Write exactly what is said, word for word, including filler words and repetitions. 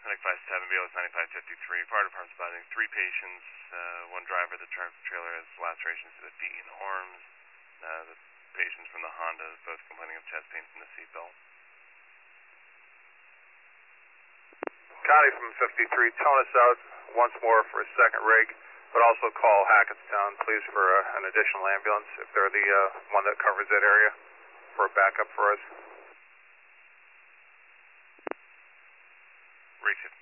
ninety-five seven, B L S ninety-five fifty-three. Fire department's spotting three patients. Uh, one driver of the truck trailer has lacerations to the feet and arms. Uh, the patients from the Honda is both complaining of chest pain from the seatbelt. Connie from fifty-three, tone us out once more for a second rig, but also call Hackettstown, please, for uh, an additional ambulance if they're the uh, one that covers that area for a backup for us. Rig fifty.